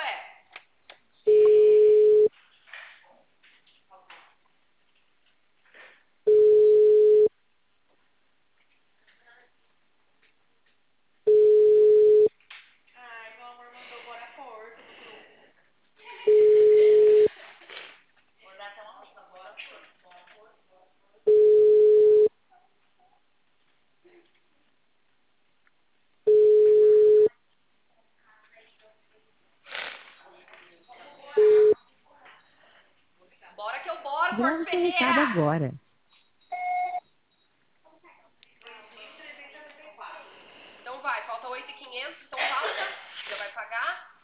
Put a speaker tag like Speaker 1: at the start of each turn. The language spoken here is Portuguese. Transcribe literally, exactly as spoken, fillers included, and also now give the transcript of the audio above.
Speaker 1: é. Ai, meu amor mandou bora porco no grupo. Vou dar até uma música. Bora porco, bora porco, bora porco. Bora que eu boro, Porco
Speaker 2: Grave seu recado
Speaker 1: Ferreira!
Speaker 2: agora.
Speaker 1: dois mil trezentos e setenta e quatro. Então vai, falta oito mil e quinhentos, então falta. Já vai pagar.